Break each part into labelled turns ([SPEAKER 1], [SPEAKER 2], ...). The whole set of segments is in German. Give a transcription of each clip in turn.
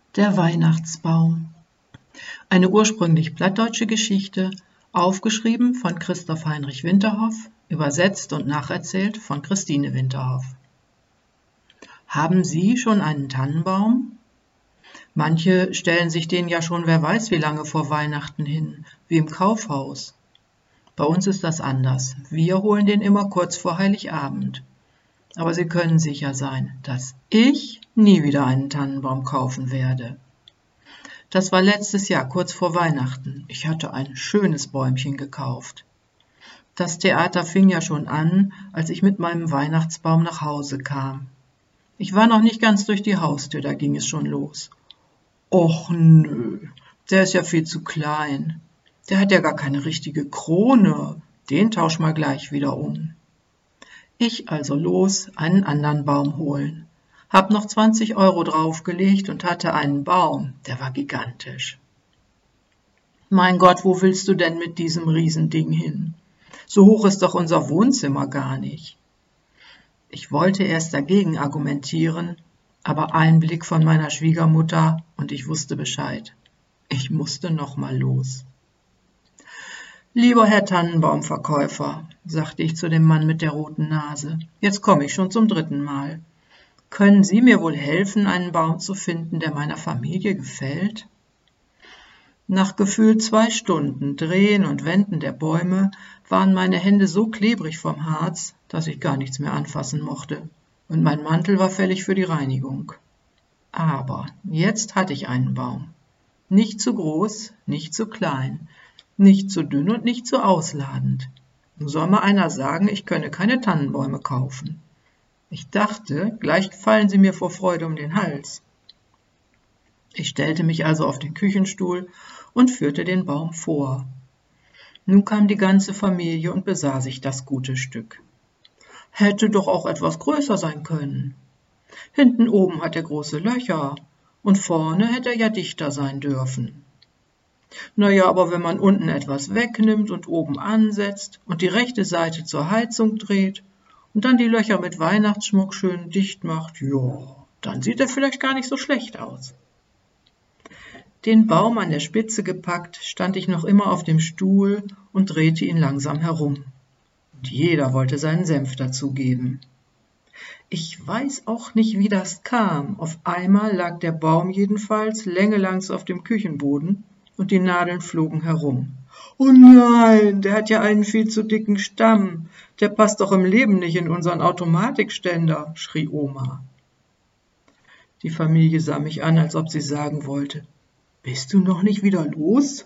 [SPEAKER 1] Der Weihnachtsbaum. Eine ursprünglich plattdeutsche Geschichte, aufgeschrieben von Christoph Heinrich Winterhoff, übersetzt und nacherzählt von Christine Winterhoff. Haben Sie schon einen Tannenbaum? Manche stellen sich den ja schon wer weiß wie lange vor Weihnachten hin, wie im Kaufhaus. Bei uns ist das anders. Wir holen den immer kurz vor Heiligabend. Aber Sie können sicher sein, dass ich nie wieder einen Tannenbaum kaufen werde. Das war letztes Jahr, kurz vor Weihnachten. Ich hatte ein schönes Bäumchen gekauft. Das Theater fing ja schon an, als ich mit meinem Weihnachtsbaum nach Hause kam. Ich war noch nicht ganz durch die Haustür, da ging es schon los. Och nö, der ist ja viel zu klein. Der hat ja gar keine richtige Krone. Den tausch mal gleich wieder um. Ich also los, einen anderen Baum holen. Hab noch 20 € draufgelegt und hatte einen Baum, der war gigantisch. Mein Gott, wo willst du denn mit diesem Riesending hin? So hoch ist doch unser Wohnzimmer gar nicht. Ich wollte erst dagegen argumentieren, aber ein Blick von meiner Schwiegermutter und ich wusste Bescheid. Ich musste noch mal los. »Lieber Herr Tannenbaumverkäufer«, sagte ich zu dem Mann mit der roten Nase, »jetzt komme ich schon zum 3. Mal. Können Sie mir wohl helfen, einen Baum zu finden, der meiner Familie gefällt?« Nach gefühlt 2 Stunden Drehen und Wenden der Bäume waren meine Hände so klebrig vom Harz, dass ich gar nichts mehr anfassen mochte, und mein Mantel war fällig für die Reinigung. Aber jetzt hatte ich einen Baum. Nicht zu groß, nicht zu klein, nicht zu dünn und nicht zu ausladend. Nun soll mal einer sagen, ich könne keine Tannenbäume kaufen. Ich dachte, gleich fallen sie mir vor Freude um den Hals. Ich stellte mich also auf den Küchenstuhl und führte den Baum vor. Nun kam die ganze Familie und besah sich das gute Stück. Hätte doch auch etwas größer sein können. Hinten oben hat er große Löcher und vorne hätte er ja dichter sein dürfen. Naja, aber wenn man unten etwas wegnimmt und oben ansetzt und die rechte Seite zur Heizung dreht und dann die Löcher mit Weihnachtsschmuck schön dicht macht, ja, dann sieht er vielleicht gar nicht so schlecht aus. Den Baum an der Spitze gepackt, stand ich noch immer auf dem Stuhl und drehte ihn langsam herum. Und jeder wollte seinen Senf dazugeben. Ich weiß auch nicht, wie das kam. Auf einmal lag der Baum jedenfalls längelangs auf dem Küchenboden und die Nadeln flogen herum. »Oh nein, der hat ja einen viel zu dicken Stamm. Der passt doch im Leben nicht in unseren Automatikständer«, schrie Oma. Die Familie sah mich an, als ob sie sagen wollte, »Bist du noch nicht wieder los?«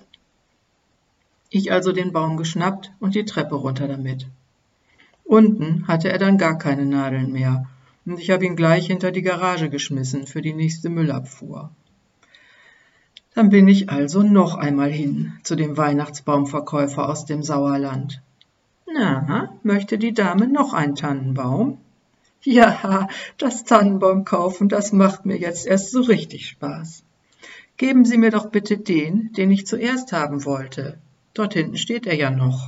[SPEAKER 1] Ich also den Baum geschnappt und die Treppe runter damit. Unten hatte er dann gar keine Nadeln mehr und ich habe ihn gleich hinter die Garage geschmissen für die nächste Müllabfuhr. Dann bin ich also noch einmal hin zu dem Weihnachtsbaumverkäufer aus dem Sauerland. »Na, möchte die Dame noch einen Tannenbaum?« »Ja, das Tannenbaum kaufen, das macht mir jetzt erst so richtig Spaß. Geben Sie mir doch bitte den ich zuerst haben wollte. Dort hinten steht er ja noch.«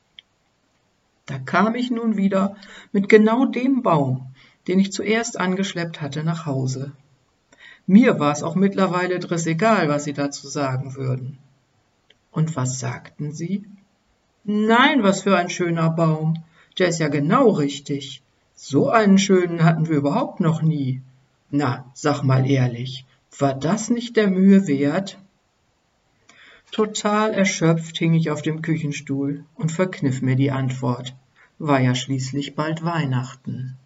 [SPEAKER 1] Da kam ich nun wieder mit genau dem Baum, den ich zuerst angeschleppt hatte, nach Hause. Mir war es auch mittlerweile drissegal, was sie dazu sagen würden. Und was sagten sie? »Nein, was für ein schöner Baum. Der ist ja genau richtig. So einen schönen hatten wir überhaupt noch nie. Na, sag mal ehrlich, war das nicht der Mühe wert?« Total erschöpft hing ich auf dem Küchenstuhl und verkniff mir die Antwort. War ja schließlich bald Weihnachten.